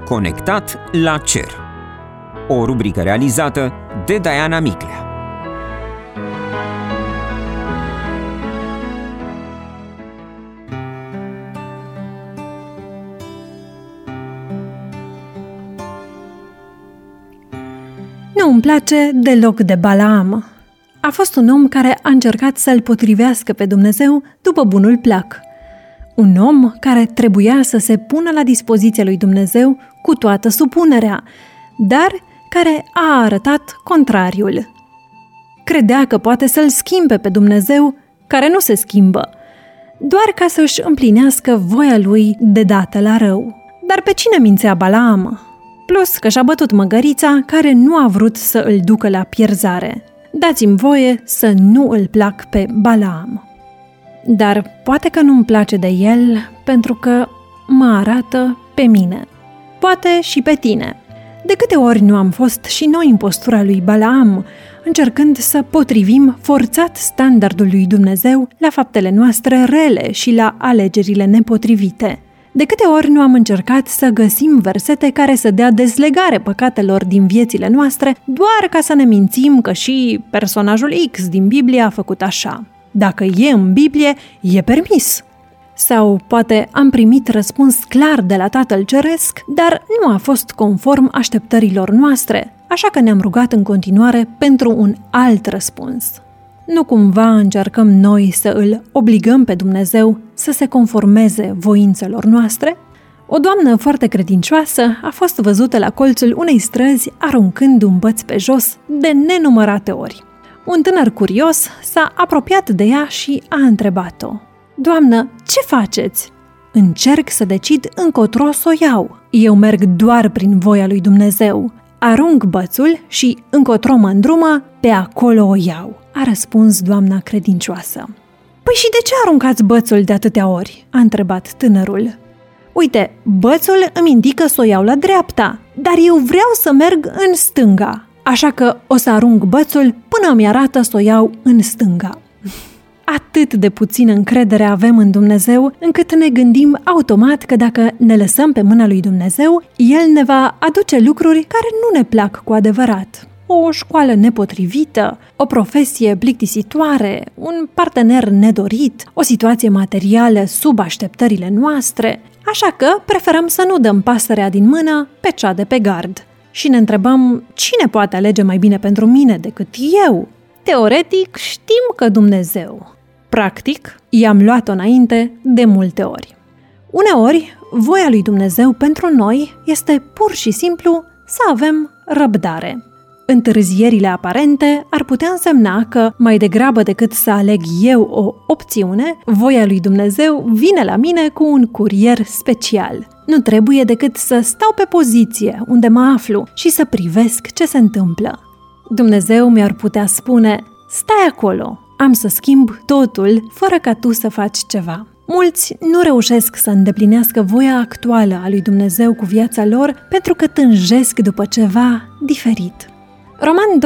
Conectat la cer. O rubrică realizată de Diana Miclea. Nu îmi place deloc de Balaam. A fost un om care a încercat să-L potrivească pe Dumnezeu după bunul plac. Un om care trebuia să se pună la dispoziția lui Dumnezeu cu toată supunerea, dar care a arătat contrariul. Credea că poate să-L schimbe pe Dumnezeu, care nu se schimbă, doar ca să-și împlinească voia lui de dată la rău. Dar pe cine mințea Balaam? Plus că și-a bătut măgărița care nu a vrut să îl ducă la pierzare. Dați-mi voie să nu îl plac pe Balaam. Dar poate că nu-mi place de el pentru că mă arată pe mine. Poate și pe tine. De câte ori nu am fost și noi în postura lui Balaam, încercând să potrivim forțat standardul lui Dumnezeu la faptele noastre rele și la alegerile nepotrivite. De câte ori nu am încercat să găsim versete care să dea dezlegare păcatelor din viețile noastre, doar ca să ne mințim că și personajul X din Biblie a făcut așa. Dacă e în Biblie, e permis. Sau poate am primit răspuns clar de la Tatăl Ceresc, dar nu a fost conform așteptărilor noastre, așa că ne-am rugat în continuare pentru un alt răspuns. Nu cumva încercăm noi să îl obligăm pe Dumnezeu să se conformeze voințelor noastre? O doamnă foarte credincioasă a fost văzută la colțul unei străzi aruncând un băț pe jos de nenumărate ori. Un tânăr curios s-a apropiat de ea și a întrebat-o: „Doamnă, ce faceți?” „Încerc să decid încotro să o iau. Eu merg doar prin voia lui Dumnezeu. Arunc bățul și încotro mă îndrumă, pe acolo o iau”, a răspuns doamna credincioasă. „Păi și de ce aruncați bățul de atâtea ori?” a întrebat tânărul. „Uite, bățul îmi indică să o iau la dreapta, dar eu vreau să merg în stânga, așa că o să arunc bățul până îmi arată să o iau în stânga.” Atât de puțină încredere avem în Dumnezeu, încât ne gândim automat că dacă ne lăsăm pe mâna lui Dumnezeu, El ne va aduce lucruri care nu ne plac cu adevărat. O școală nepotrivită, o profesie plictisitoare, un partener nedorit, o situație materială sub așteptările noastre, așa că preferăm să nu dăm pasărea din mână pe cea de pe gard. Și ne întrebăm, cine poate alege mai bine pentru mine decât eu? Teoretic știm că Dumnezeu. Practic, i-am luat-o înainte de multe ori. Uneori, voia lui Dumnezeu pentru noi este pur și simplu să avem răbdare. Întârzierile aparente ar putea însemna că, mai degrabă decât să aleg eu o opțiune, voia lui Dumnezeu vine la mine cu un curier special. Nu trebuie decât să stau pe poziție unde mă aflu și să privesc ce se întâmplă. Dumnezeu mi-ar putea spune: „Stai acolo, am să schimb totul fără ca tu să faci ceva.” Mulți nu reușesc să îndeplinească voia actuală a lui Dumnezeu cu viața lor pentru că tânjesc după ceva diferit. Roman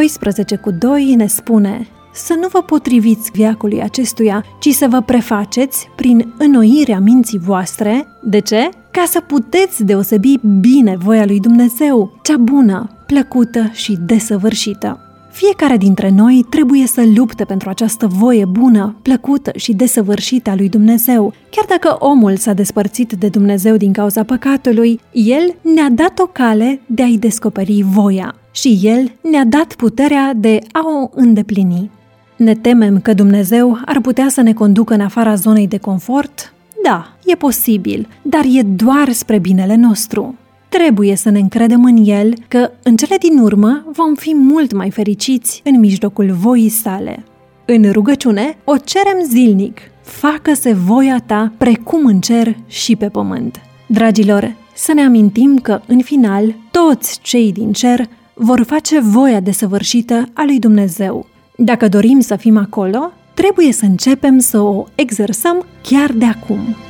12:2 ne spune: „Să nu vă potriviți veacului acestuia, ci să vă prefaceți prin înnoirea minții voastre.” De ce? Ca să puteți deosebi bine voia lui Dumnezeu, cea bună, plăcută și desăvârșită. Fiecare dintre noi trebuie să lupte pentru această voie bună, plăcută și desăvârșită a lui Dumnezeu. Chiar dacă omul s-a despărțit de Dumnezeu din cauza păcatului, El ne-a dat o cale de a-i descoperi voia și El ne-a dat puterea de a o îndeplini. Ne temem că Dumnezeu ar putea să ne conducă în afara zonei de confort? Da, e posibil, dar e doar spre binele nostru. Trebuie să ne încredem în El că, în cele din urmă, vom fi mult mai fericiți în mijlocul voii sale. În rugăciune o cerem zilnic: „Facă-se voia ta precum în cer și pe pământ.” Dragilor, să ne amintim că, în final, toți cei din cer vor face voia desăvârșită a lui Dumnezeu. Dacă dorim să fim acolo, trebuie să începem să o exersăm chiar de acum.